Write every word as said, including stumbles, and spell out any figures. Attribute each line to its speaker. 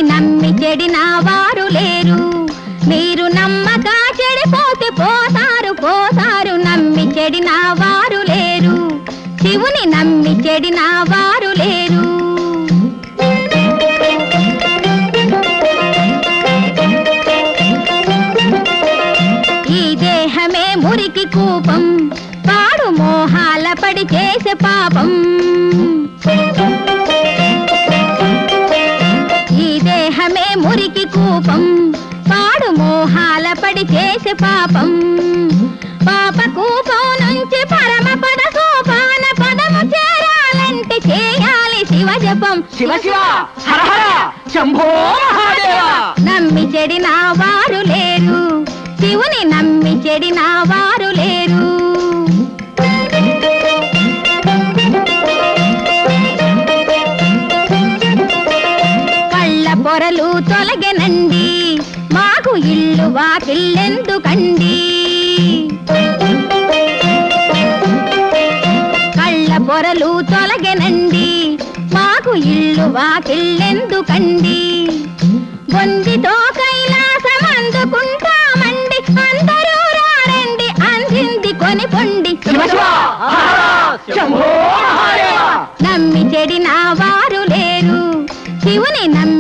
Speaker 1: నమ్మి చెడిన వారు లేరు. మీరు నమ్మక చెడిపోతే పోతారు పోతారు. నమ్మి చెడిన వారు లేరు. శివుని నమ్మి చెడిన వారు లేరు. ఈ దేహమే మురికి కూపం, పాడు మోహాల పడి చేసే పాపం. ఈ దేహమే మురికి కూపం, పాడు మోహాల పడి చేసే పాపం. పాప కూపం నుంచి పరమ పద సోపాన పదము చేరాలంటే చేయాలి శివ జపం.
Speaker 2: శివ శివ హర హర శంభో మహాదేవ.
Speaker 1: నమ్మి చెడిన వారు లేరు. శివుని నమ్మి చెడిన వారు లేరు. కళ్ళ పొరలు తొలగెనండి, మాకు ఇల్లు వాకిళ్ళెందుకండి. కళ్ళ పొరలు తొలగెనండి, మాకు ఇల్లు వాకిళ్ళెందుకండి. బొందితో కైలాసమందుకుంటామండి, అందరూ రారండి అందింది కొని పొండి. నమ్మి చెడిన వారు లేరు. శివుని నమ్మి